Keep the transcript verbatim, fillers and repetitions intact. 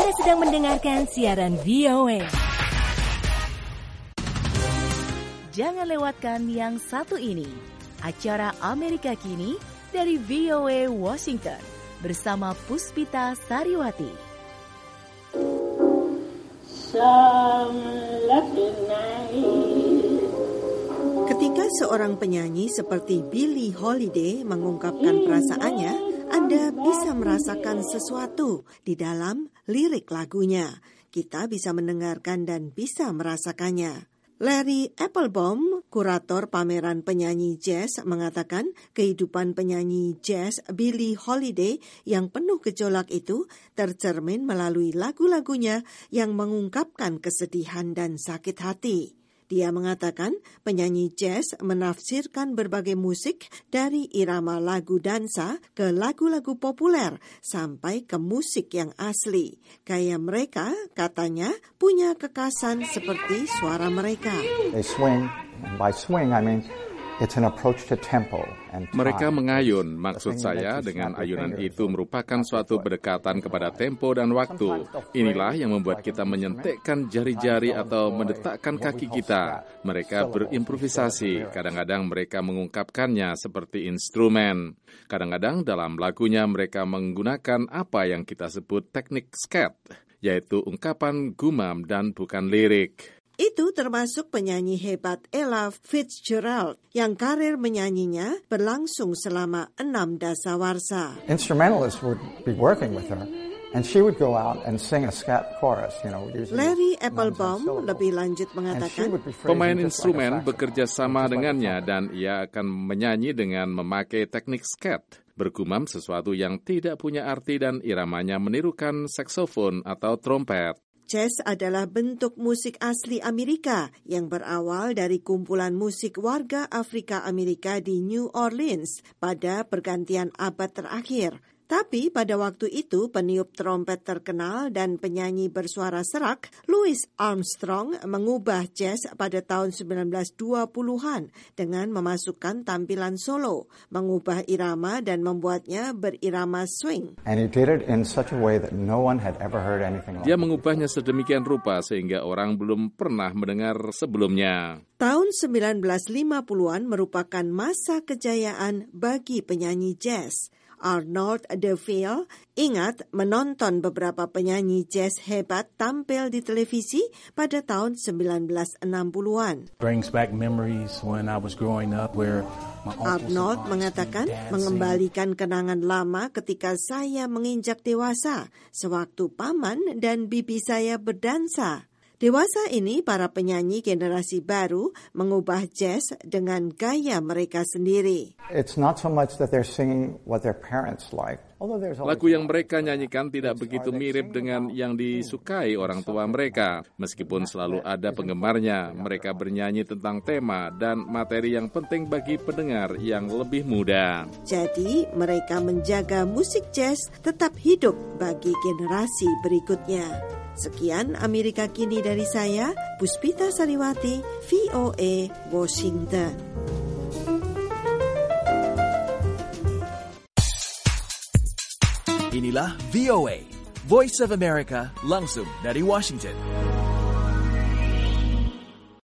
Anda sedang mendengarkan siaran V O A. Jangan lewatkan yang satu ini, acara Amerika Kini dari V O A Washington bersama Puspita Sariwati. Ketika seorang penyanyi seperti Billie Holiday mengungkapkan perasaannya, Anda bisa merasakan sesuatu di dalam lirik lagunya. Kita bisa mendengarkan dan bisa merasakannya. Larry Applebaum, kurator pameran penyanyi jazz, mengatakan kehidupan penyanyi jazz Billie Holiday yang penuh gejolak itu tercermin melalui lagu-lagunya yang mengungkapkan kesedihan dan sakit hati. Dia mengatakan penyanyi jazz menafsirkan berbagai musik dari irama lagu dansa ke lagu-lagu populer sampai ke musik yang asli. Gaya mereka, katanya, punya kekasan seperti suara mereka. They swing, and by swing I mean it's an approach to tempo and time. Mereka mengayun, maksud saya dengan ayunan itu merupakan suatu berdekatan kepada tempo dan waktu. Inilah yang membuat kita menyentikkan jari-jari atau mendetakkan kaki kita. Mereka berimprovisasi, kadang-kadang mereka mengungkapkannya seperti instrumen. Kadang-kadang dalam lagunya mereka menggunakan apa yang kita sebut teknik scat, yaitu ungkapan gumam dan bukan lirik. Itu termasuk penyanyi hebat Ella Fitzgerald yang karir menyanyinya berlangsung selama enam dasawarsa. Instrumentalists would be working with her and she would go out and sing a scat chorus, you know, using Larry Applebaum lebih lanjut mengatakan, pemain instrumen bekerja sama dengannya dan ia akan menyanyi dengan memakai teknik scat, bergumam sesuatu yang tidak punya arti dan iramanya menirukan saksofon atau trompet. Jazz adalah bentuk musik asli Amerika yang berawal dari kumpulan musik warga Afrika Amerika di New Orleans pada pergantian abad terakhir. Tapi pada waktu itu peniup trompet terkenal dan penyanyi bersuara serak Louis Armstrong mengubah jazz pada tahun sembilan belas dua puluhan dengan memasukkan tampilan solo, mengubah irama dan membuatnya berirama swing. And he did it in such a way that no one had ever heard anything like it. Dia mengubahnya sedemikian rupa sehingga orang belum pernah mendengar sebelumnya. Tahun sembilan belas lima puluhan merupakan masa kejayaan bagi penyanyi jazz. Arnold DeVille ingat menonton beberapa penyanyi jazz hebat tampil di televisi pada tahun sembilan belas enam puluhan. Arnold mengatakan mengembalikan kenangan lama ketika saya menginjak dewasa, sewaktu paman dan bibi saya berdansa. Dewasa ini para penyanyi generasi baru mengubah jazz dengan gaya mereka sendiri. It's not so much that they're singing what their parents like. Lagu yang mereka nyanyikan tidak begitu mirip dengan yang disukai orang tua mereka. Meskipun selalu ada penggemarnya, mereka bernyanyi tentang tema dan materi yang penting bagi pendengar yang lebih muda. Jadi mereka menjaga musik jazz tetap hidup bagi generasi berikutnya. Sekian Amerika Kini dari saya, Puspita Sariwati, V O A, Washington. Inilah V O A, Voice of America, langsung dari Washington.